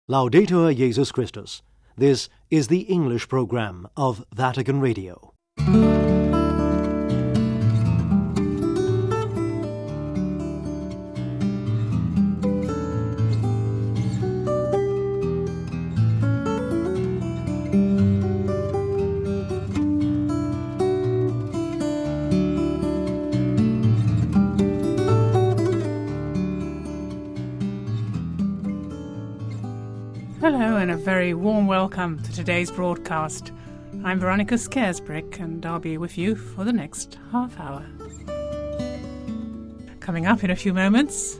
Laudetur Jesus Christus. This is the English program of Vatican Radio. Hello and a very warm welcome to today's broadcast. I'm Veronica Scaresbrick and I'll be with you for the next half hour. Coming up in a few moments,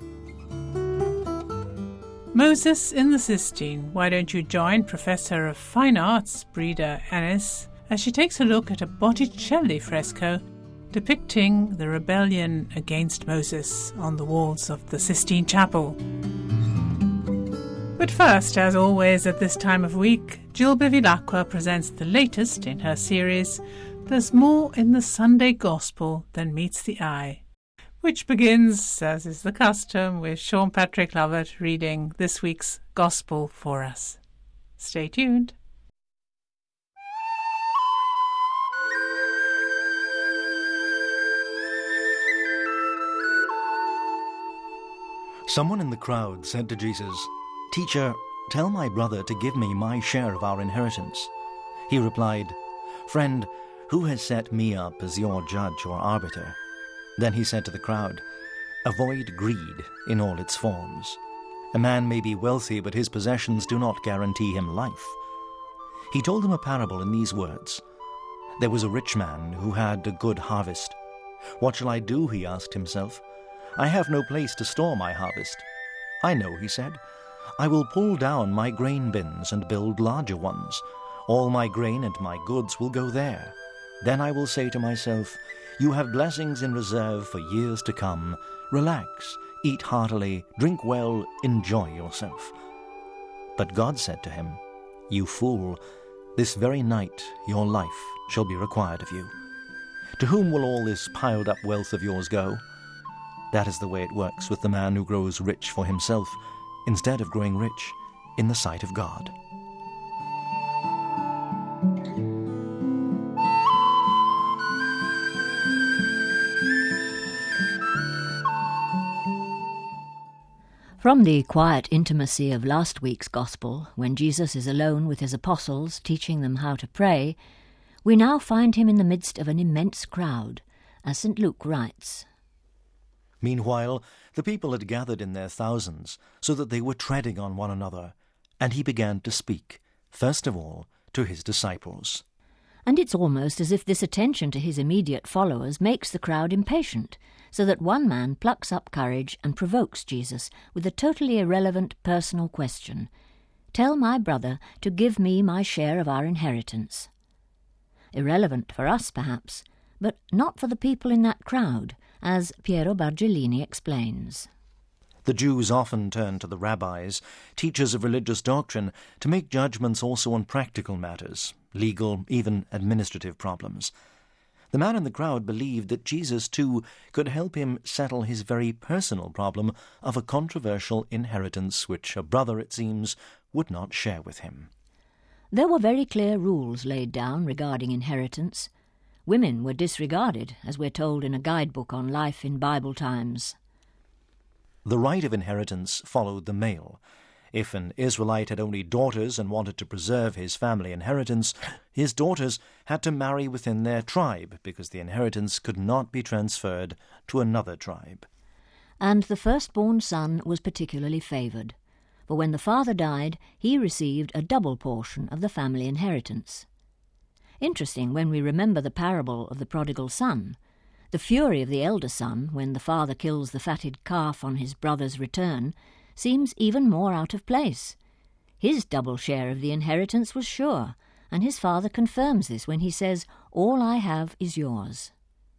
Moses in the Sistine. Why don't you join Professor of Fine Arts Breda Ennis as she takes a look at a Botticelli fresco depicting the rebellion against Moses on the walls of the Sistine Chapel. But first, as always at this time of week, Jill Bevilacqua presents the latest in her series, There's More in the Sunday Gospel Than Meets the Eye, which begins, as is the custom, with Sean Patrick Lovett reading this week's Gospel for us. Stay tuned. Someone in the crowd said to Jesus, "Teacher, tell my brother to give me my share of our inheritance." He replied, "Friend, who has set me up as your judge or arbiter?" Then he said to the crowd, "Avoid greed in all its forms. A man may be wealthy, but his possessions do not guarantee him life." He told them a parable in these words. There was a rich man who had a good harvest. "What shall I do?" he asked himself. "I have no place to store my harvest." "I know," he said. "I will pull down my grain bins and build larger ones. All my grain and my goods will go there. Then I will say to myself, you have blessings in reserve for years to come. Relax, eat heartily, drink well, enjoy yourself." But God said to him, "You fool, this very night your life shall be required of you. To whom will all this piled up wealth of yours go?" That is the way it works with the man who grows rich for himself, instead of growing rich in the sight of God. From the quiet intimacy of last week's Gospel, when Jesus is alone with his apostles teaching them how to pray, we now find him in the midst of an immense crowd, as St. Luke writes. Meanwhile, the people had gathered in their thousands, so that they were treading on one another, and he began to speak, first of all, to his disciples. And it's almost as if this attention to his immediate followers makes the crowd impatient, so that one man plucks up courage and provokes Jesus with a totally irrelevant personal question. "Tell my brother to give me my share of our inheritance." Irrelevant for us, perhaps, but not for the people in that crowd, as Piero Bargellini explains. The Jews often turned to the rabbis, teachers of religious doctrine, to make judgments also on practical matters, legal, even administrative problems. The man in the crowd believed that Jesus, too, could help him settle his very personal problem of a controversial inheritance which a brother, it seems, would not share with him. There were very clear rules laid down regarding inheritance. Women were disregarded, as we're told in a guidebook on life in Bible times. The right of inheritance followed the male. If an Israelite had only daughters and wanted to preserve his family inheritance, his daughters had to marry within their tribe, because the inheritance could not be transferred to another tribe. And the firstborn son was particularly favoured, for when the father died, he received a double portion of the family inheritance. Interesting when we remember the parable of the prodigal son. The fury of the elder son, when the father kills the fatted calf on his brother's return, seems even more out of place. His double share of the inheritance was sure, and his father confirms this when he says, "All I have is yours."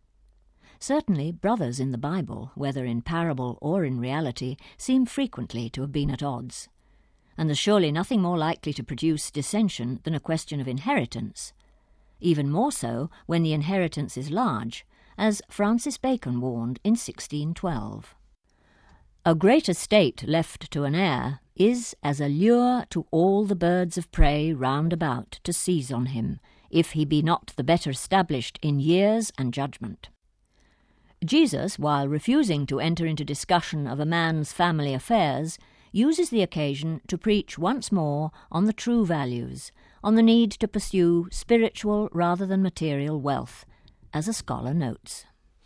Certainly, brothers in the Bible, whether in parable or in reality, seem frequently to have been at odds. And there's surely nothing more likely to produce dissension than a question of inheritance. Even more so when the inheritance is large, as Francis Bacon warned in 1612. A great estate left to an heir is as a lure to all the birds of prey round about to seize on him, if he be not the better established in years and judgment. Jesus, while refusing to enter into discussion of a man's family affairs, uses the occasion to preach once more on the true values, on the need to pursue spiritual rather than material wealth, as a scholar notes.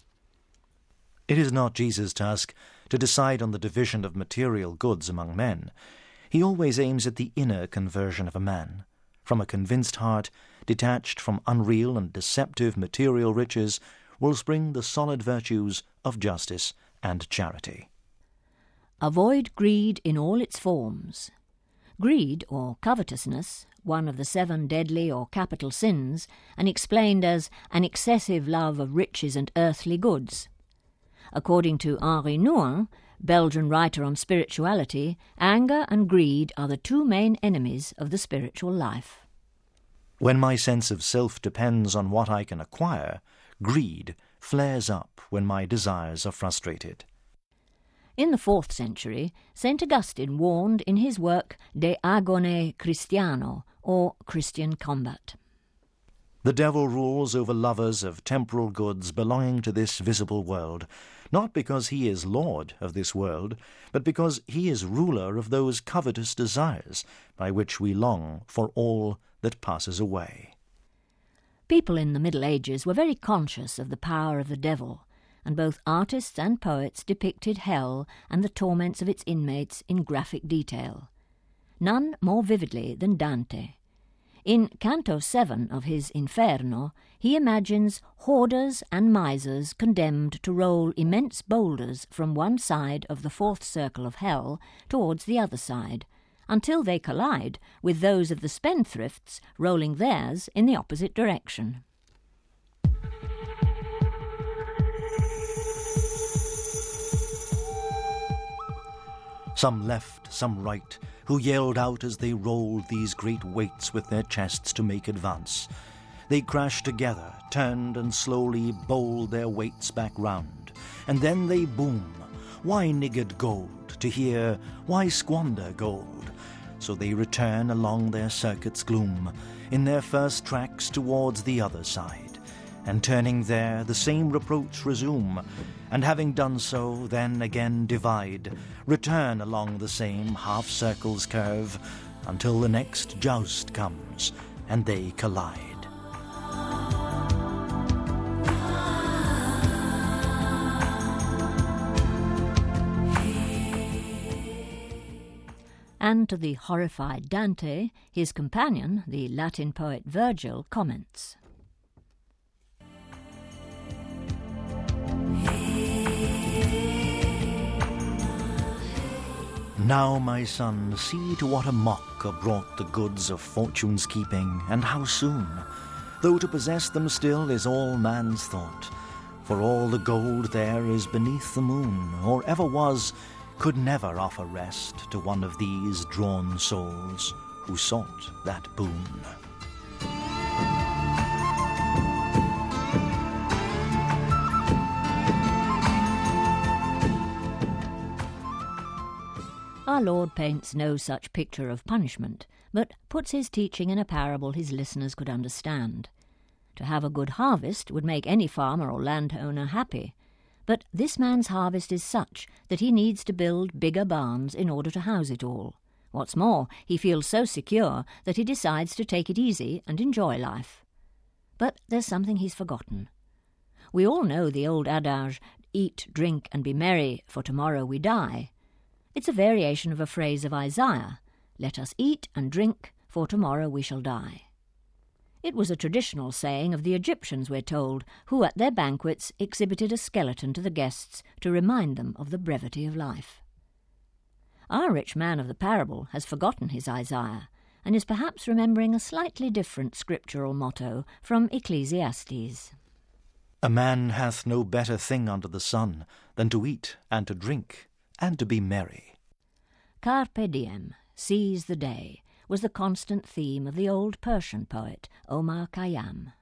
It is not Jesus' task to decide on the division of material goods among men. He always aims at the inner conversion of a man. From a convinced heart, detached from unreal and deceptive material riches, will spring the solid virtues of justice and charity. Avoid greed in all its forms. Greed, or covetousness, one of the 7 deadly or capital sins, and explained as an excessive love of riches and earthly goods. According to Henri Nouwen, Belgian writer on spirituality, anger and greed are the 2 main enemies of the spiritual life. When my sense of self depends on what I can acquire, greed flares up when my desires are frustrated. In the 4th century, St. Augustine warned in his work De Agone Christiano, or Christian Combat. The devil rules over lovers of temporal goods belonging to this visible world, not because he is lord of this world, but because he is ruler of those covetous desires by which we long for all that passes away. People in the Middle Ages were very conscious of the power of the devil, and both artists and poets depicted hell and the torments of its inmates in graphic detail. None more vividly than Dante. In Canto 7 of his Inferno, he imagines hoarders and misers condemned to roll immense boulders from one side of the 4th circle of hell towards the other side, until they collide with those of the spendthrifts rolling theirs in the opposite direction. Some left, some right, who yelled out as they rolled these great weights with their chests to make advance. They crashed together, turned and slowly bowled their weights back round, and then they boom. Why niggard gold? To hear, why squander gold? So they return along their circuit's gloom, in their first tracks towards the other side, and turning there the same reproach resume, and having done so, then again divide, return along the same half-circle's curve, until the next joust comes, and they collide. And to the horrified Dante, his companion, the Latin poet Virgil, comments. Now, my son, see to what a mock are brought the goods of fortune's keeping, and how soon, though to possess them still is all man's thought. For all the gold there is beneath the moon, or ever was, could never offer rest to one of these drawn souls who sought that boon. Our Lord paints no such picture of punishment, but puts his teaching in a parable his listeners could understand. To have a good harvest would make any farmer or landowner happy, but this man's harvest is such that he needs to build bigger barns in order to house it all. What's more, he feels so secure that he decides to take it easy and enjoy life. But there's something he's forgotten. We all know the old adage, "Eat, drink, and be merry, for tomorrow we die." It's a variation of a phrase of Isaiah, "Let us eat and drink, for tomorrow we shall die." It was a traditional saying of the Egyptians, we're told, who at their banquets exhibited a skeleton to the guests to remind them of the brevity of life. Our rich man of the parable has forgotten his Isaiah, and is perhaps remembering a slightly different scriptural motto from Ecclesiastes. A man hath no better thing under the sun than to eat and to drink and to be merry. Carpe diem, seize the day, was the constant theme of the old Persian poet Omar Khayyam.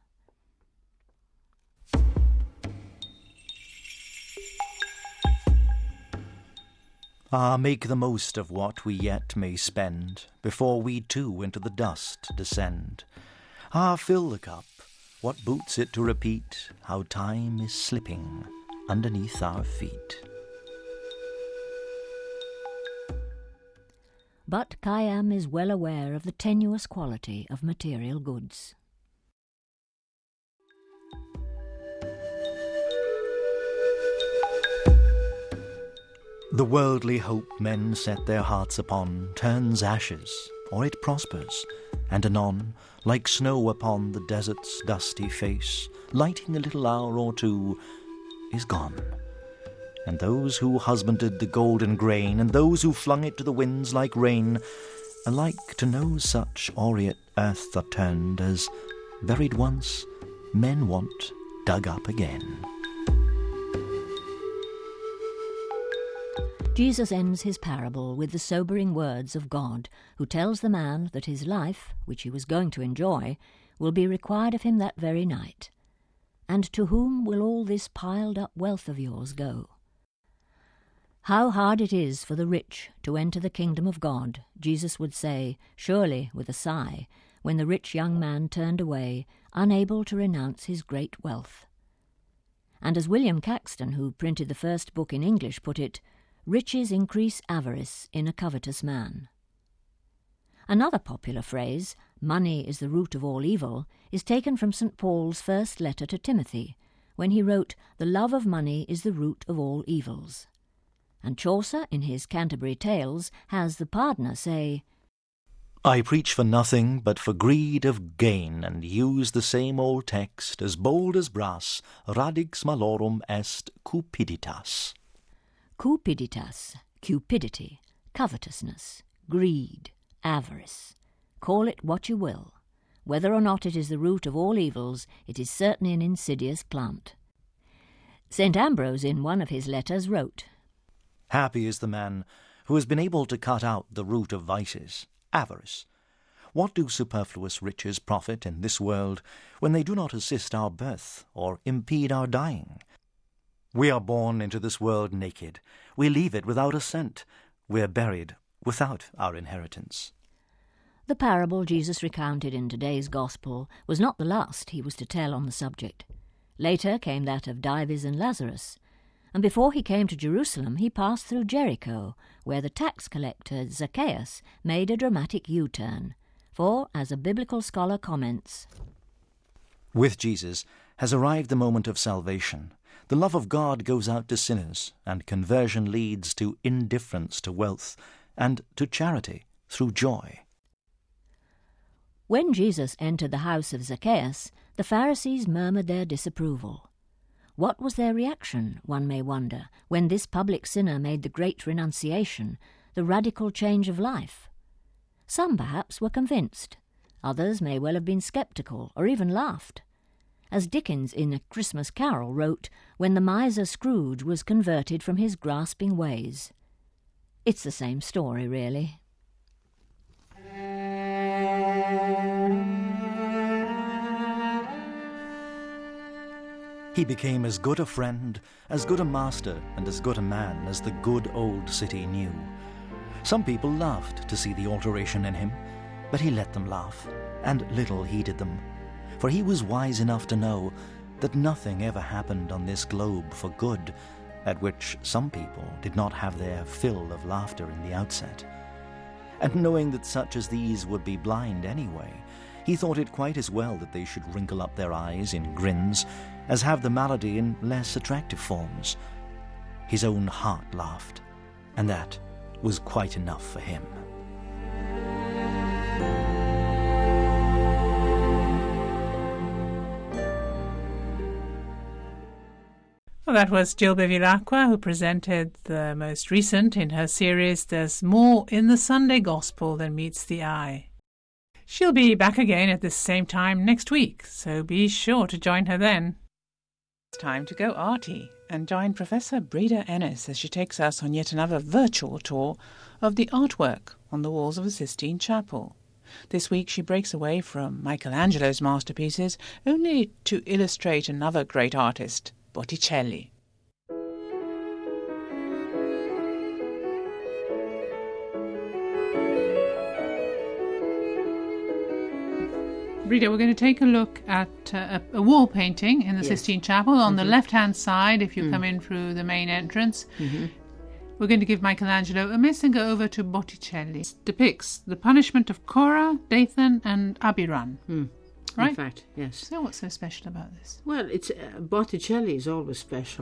Ah, make the most of what we yet may spend, before we too into the dust descend. Ah, fill the cup, what boots it to repeat how time is slipping underneath our feet. But Khayyam is well aware of the tenuous quality of material goods. The worldly hope men set their hearts upon turns ashes, or it prospers, and anon, like snow upon the desert's dusty face, lighting a little hour or two, is gone. And those who husbanded the golden grain, and those who flung it to the winds like rain, alike to no such aureate earth are turned as, buried once, men want dug up again. Jesus ends his parable with the sobering words of God, who tells the man that his life, which he was going to enjoy, will be required of him that very night. And to whom will all this piled-up wealth of yours go? How hard it is for the rich to enter the kingdom of God, Jesus would say, surely with a sigh, when the rich young man turned away, unable to renounce his great wealth. And as William Caxton, who printed the first book in English, put it, riches increase avarice in a covetous man. Another popular phrase, money is the root of all evil, is taken from St. Paul's first letter to Timothy, when he wrote, the love of money is the root of all evils. And Chaucer, in his Canterbury Tales, has the pardoner say, I preach for nothing but for greed of gain, and use the same old text, as bold as brass, radix malorum est cupiditas. Cupiditas, cupidity, covetousness, greed, avarice. Call it what you will. Whether or not it is the root of all evils, it is certainly an insidious plant. St. Ambrose, in one of his letters, wrote, Happy is the man who has been able to cut out the root of vices, avarice. What do superfluous riches profit in this world when they do not assist our birth or impede our dying? We are born into this world naked. We leave it without a cent. We are buried without our inheritance. The parable Jesus recounted in today's Gospel was not the last he was to tell on the subject. Later came that of Dives and Lazarus, and before he came to Jerusalem he passed through Jericho, where the tax collector Zacchaeus made a dramatic U-turn. For, as a biblical scholar comments, with Jesus has arrived the moment of salvation. The love of God goes out to sinners, and conversion leads to indifference to wealth, and to charity through joy. When Jesus entered the house of Zacchaeus, the Pharisees murmured their disapproval. What was their reaction, one may wonder, when this public sinner made the great renunciation, the radical change of life? Some perhaps were convinced. Others may well have been sceptical, or even laughed. As Dickens in A Christmas Carol wrote, when the miser Scrooge was converted from his grasping ways. It's the same story, really. He became as good a friend, as good a master, and as good a man as the good old city knew. Some people laughed to see the alteration in him, but he let them laugh, and little heeded them. For he was wise enough to know that nothing ever happened on this globe for good, at which some people did not have their fill of laughter in the outset. And knowing that such as these would be blind anyway, he thought it quite as well that they should wrinkle up their eyes in grins as have the malady in less attractive forms. His own heart laughed, and that was quite enough for him. Well, that was Jill Bevilacqua, who presented the most recent in her series, There's More in the Sunday Gospel Than Meets the Eye. She'll be back again at this same time next week, so be sure to join her then. It's time to go arty and join Professor Breda Ennis as she takes us on yet another virtual tour of the artwork on the walls of the Sistine Chapel. This week she breaks away from Michelangelo's masterpieces only to illustrate another great artist, Botticelli. Rita, we're going to take a look at a wall painting in the Sistine Chapel. On the left-hand side, if you come in through the main entrance, we're going to give Michelangelo a miss and go over to Botticelli. It depicts the punishment of Cora, Dathan and Abiram. Right? In fact, yes. So what's so special about this? Well, it's Botticelli is always special.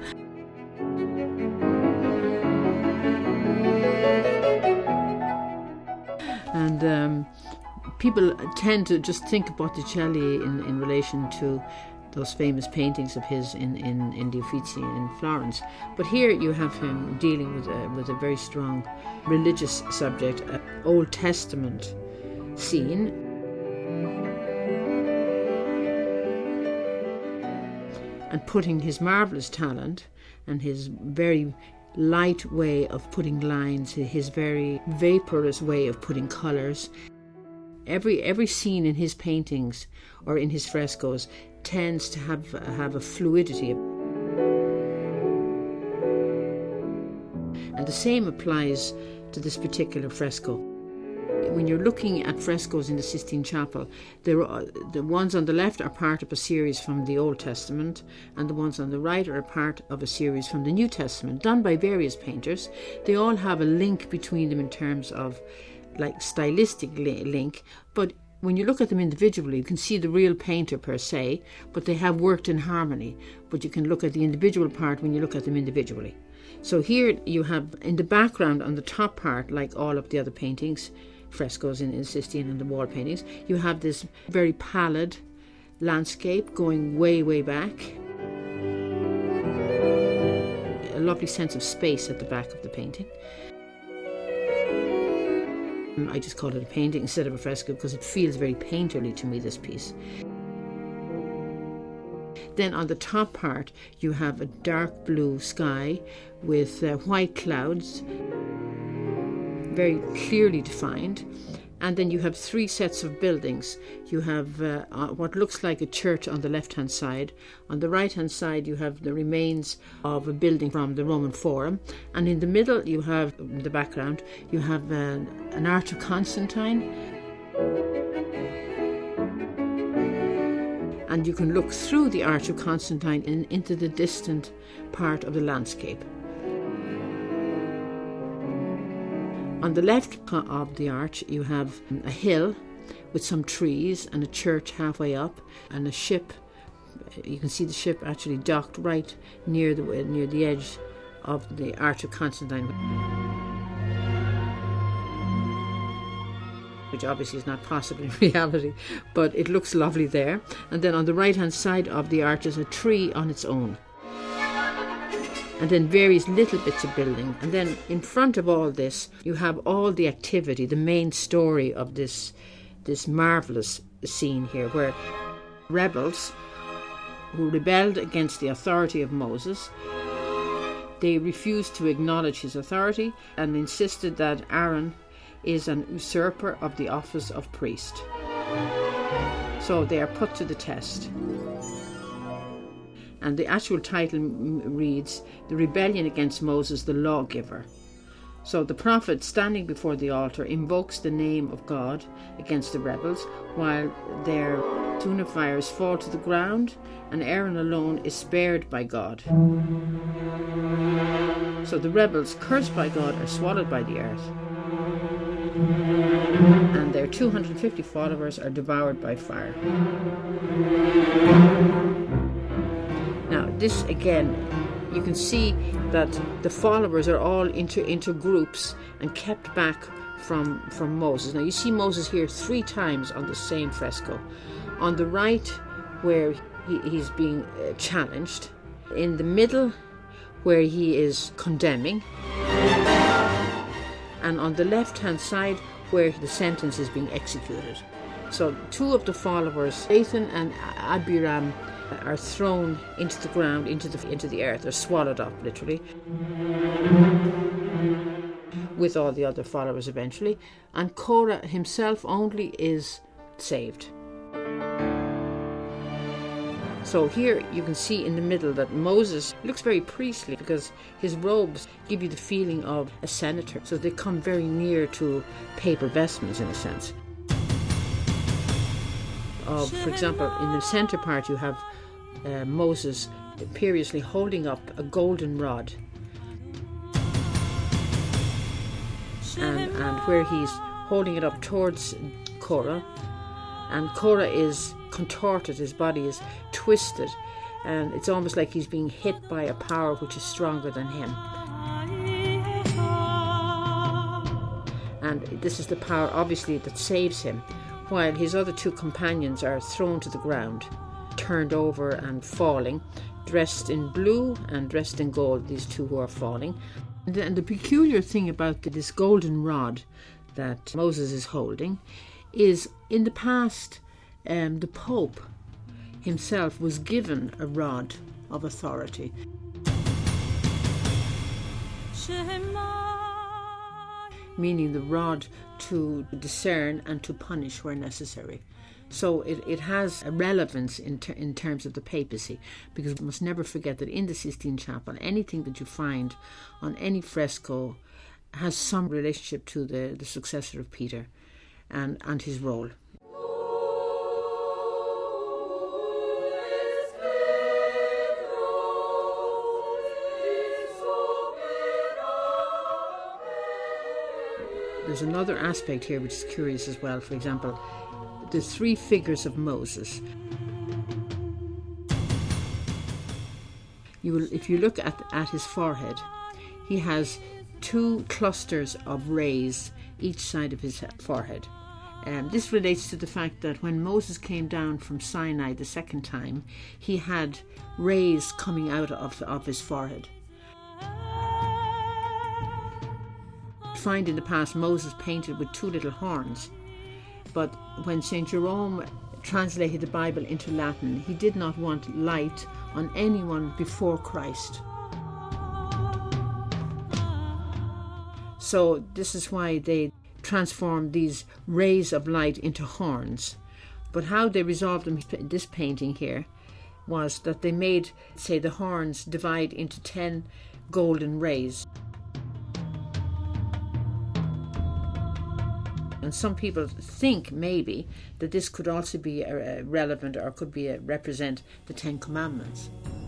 And people tend to just think of Botticelli in relation to those famous paintings of his in the Uffizi in Florence. But here you have him dealing with a very strong religious subject, an Old Testament scene. And putting his marvellous talent and his very light way of putting lines, his very vaporous way of putting colours. Every scene in his paintings or in his frescoes tends to have a fluidity. And the same applies to this particular fresco. When you're looking at frescoes in the Sistine Chapel, the ones on the left are part of a series from the Old Testament, and the ones on the right are a part of a series from the New Testament, done by various painters. They all have a link between them in terms of like stylistic link, but when you look at them individually, you can see the real painter per se, but they have worked in harmony. But you can look at the individual part when you look at them individually. So here you have in the background on the top part, like all of the other paintings, frescoes in Sistine and the wall paintings, you have this very pallid landscape going way, way back. A lovely sense of space at the back of the painting. I just call it a painting instead of a fresco because it feels very painterly to me, this piece. Then on the top part you have a dark blue sky with white clouds, very clearly defined, and then you have three sets of buildings. You have what looks like a church on the left-hand side. On the right-hand side you have the remains of a building from the Roman Forum, and in the middle you have, in the background, you have an Arch of Constantine, and you can look through the Arch of Constantine into the distant part of the landscape. On the left of the arch you have a hill with some trees and a church halfway up and a ship. You can see the ship actually docked right near the edge of the Arch of Constantine, which obviously is not possible in reality, but it looks lovely there. And then on the right hand side of the arch is a tree on its own, and then various little bits of building. And then in front of all this you have all the activity, the main story of this marvellous scene here, where rebels who rebelled against the authority of Moses, they refused to acknowledge his authority and insisted that Aaron is an usurper of the office of priest. So they are put to the test. And the actual title reads, "The Rebellion Against Moses, the Lawgiver." So the prophet, standing before the altar, invokes the name of God against the rebels, while their tuna fires fall to the ground, and Aaron alone is spared by God. So the rebels, cursed by God, are swallowed by the earth, and their 250 followers are devoured by fire. Now, this again, you can see that the followers are all into groups and kept back from Moses. Now, you see Moses here 3 times on the same fresco. On the right, where he's being challenged. In the middle, where he is condemning. And on the left-hand side, where the sentence is being executed. So 2 of the followers, Dathan and Abiram, are thrown into the ground, into the earth. They're swallowed up, literally, with all the other followers eventually. And Korah himself only is saved. So here you can see in the middle that Moses looks very priestly because his robes give you the feeling of a senator. So they come very near to papal vestments in a sense. of, for example, in the centre part you have Moses imperiously holding up a golden rod, and where he's holding it up towards Korah, and Korah is contorted, his body is twisted, and it's almost like he's being hit by a power which is stronger than him. And this is the power, obviously, that saves him, while his other two companions are thrown to the ground, turned over and falling, dressed in blue and dressed in gold, these two who are falling. And the peculiar thing about this golden rod that Moses is holding is, in the past, the Pope himself was given a rod of authority. Meaning the rod to discern and to punish where necessary. So it has a relevance in terms of the papacy, because we must never forget that in the Sistine Chapel, anything that you find on any fresco has some relationship to the successor of Peter and his role. There's another aspect here which is curious as well. For example, the three figures of Moses. If you look at his forehead, he has two clusters of rays each side of his forehead. This relates to the fact that when Moses came down from Sinai the second time, he had rays coming out of his forehead. Find in the past Moses painted with two little horns, but when St. Jerome translated the Bible into Latin, he did not want light on anyone before Christ. So this is why they transformed these rays of light into horns. But how they resolved them in this painting here was that they made, say, the horns divide into 10 golden rays. And some people think maybe that this could also be relevant, or could be represent the Ten Commandments.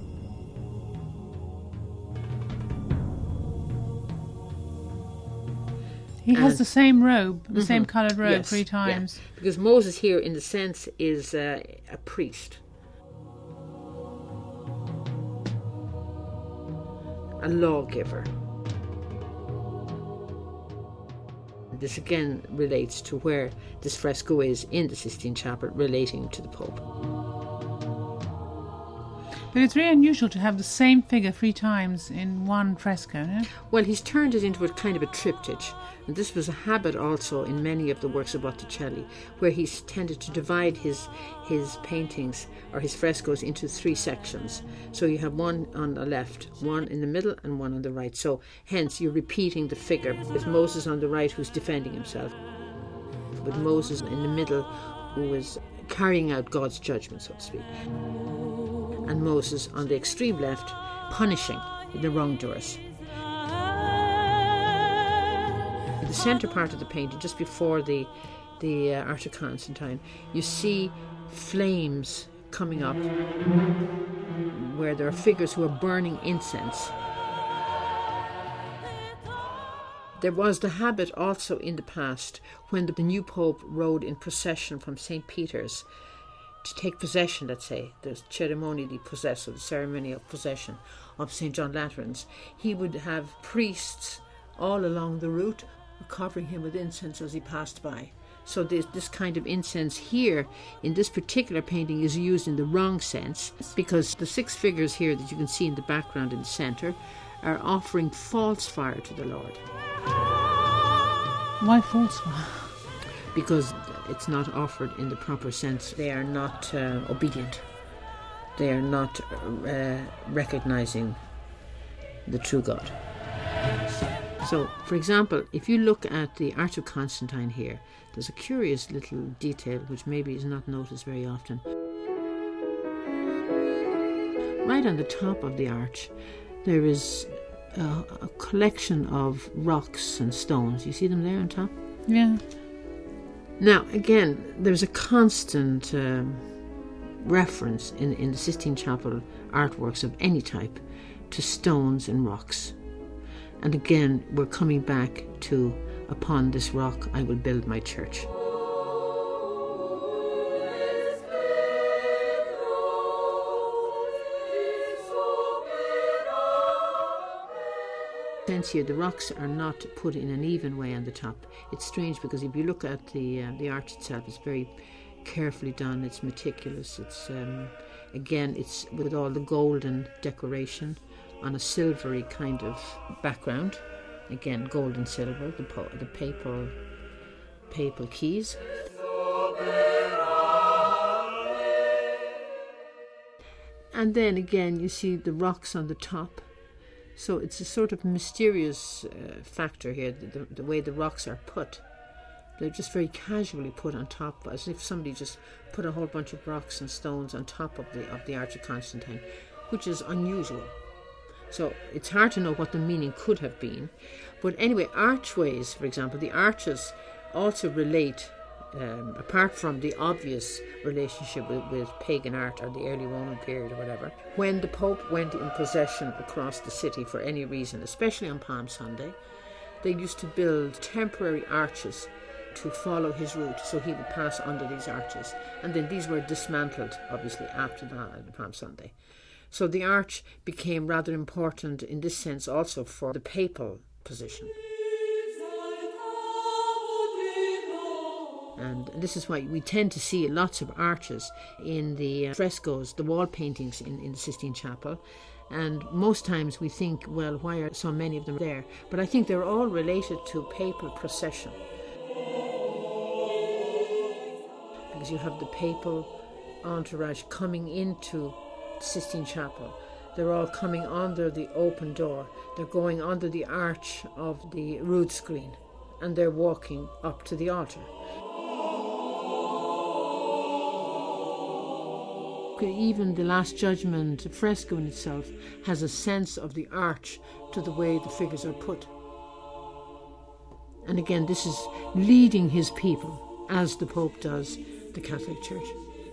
He has the same robe, the same coloured robe, yes, 3 times. Yeah. Because Moses here, in the sense, is a priest, a lawgiver. This again relates to where this fresco is in the Sistine Chapel, relating to the Pope. But it's very unusual to have the same figure 3 times in one fresco, no? Well, he's turned it into a kind of a triptych. And this was a habit also in many of the works of Botticelli, where he's tended to divide his paintings or his frescoes into 3 sections. So you have one on the left, one in the middle, and one on the right. So hence you're repeating the figure, with Moses on the right who's defending himself, with Moses in the middle who is carrying out God's judgment, so to speak, and Moses on the extreme left punishing the wrongdoers. In the centre part of the painting, just before the Art of Constantine, you see flames coming up where there are figures who are burning incense. There was the habit also in the past, when the new Pope rode in procession from St. Peter's to take possession, let's say, the cerimonie di possesso, the ceremony of possession of St. John Lateran's, he would have priests all along the route covering him with incense as he passed by. So this kind of incense here in this particular painting is used in the wrong sense, because the 6 figures here that you can see in the background in the centre are offering false fire to the Lord. Why false fire? Because it's not offered in the proper sense. They are not obedient. They are not recognizing the true God. So, for example, if you look at the Art of Constantine here, there's a curious little detail which maybe is not noticed very often. Right on the top of the arch, there is a collection of rocks and stones. You see them there on top? Yeah. Now, again, there's a constant reference in the Sistine Chapel artworks of any type to stones and rocks. And again, we're coming back to, upon this rock I will build my church. Here, the rocks are not put in an even way on the top. It's strange because if you look at the arch itself, it's very carefully done. It's meticulous. It's again, it's with all the golden decoration on a silvery kind of background. Again, gold and silver. The papal keys. And then again, you see the rocks on the top. So it's a sort of mysterious factor here, the way the rocks are put. They're just very casually put on top, as if somebody just put a whole bunch of rocks and stones on top of the Arch of Constantine, which is unusual. So it's hard to know what the meaning could have been. But anyway, archways, for example, the arches also relate, apart from the obvious relationship with pagan art or the early Roman period or whatever, when the Pope went in procession across the city for any reason, especially on Palm Sunday, they used to build temporary arches to follow his route, so he would pass under these arches. And then these were dismantled, obviously, after the Palm Sunday. So the arch became rather important in this sense also for the papal position. And this is why we tend to see lots of arches in the frescoes, the wall paintings in the Sistine Chapel. And most times we think, well, why are so many of them there? But I think they're all related to papal procession. Because you have the papal entourage coming into the Sistine Chapel. They're all coming under the open door. They're going under the arch of the rood screen. And they're walking up to the altar. Even the Last Judgment fresco in itself has a sense of the arch to the way the figures are put. And again, this is leading his people, as the Pope does the Catholic Church.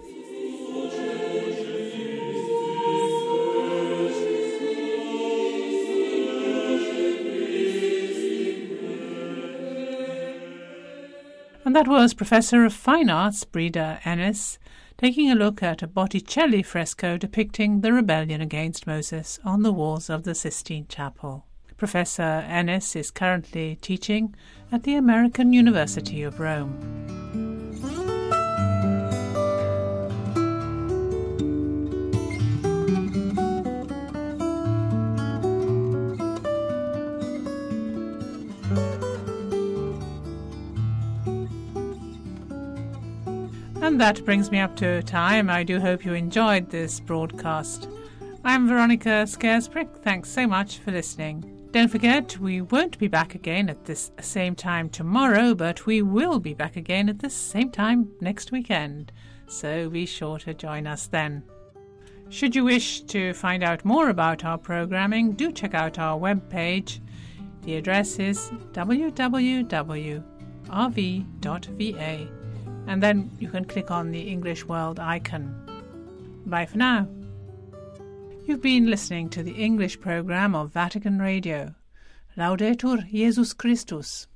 And that was Professor of Fine Arts Breda Ennis taking a look at a Botticelli fresco depicting the rebellion against Moses on the walls of the Sistine Chapel. Professor Ennis is currently teaching at the American University of Rome. And that brings me up to time. I do hope you enjoyed this broadcast. I'm Veronica Scaresbrick. Thanks so much for listening. Don't forget, we won't be back again at this same time tomorrow, but we will be back again at the same time next weekend. So be sure to join us then. Should you wish to find out more about our programming, do check out our webpage. The address is www.rv.va. And then you can click on the English World icon. Bye for now. You've been listening to the English program of Vatican Radio. Laudetur Jesus Christus.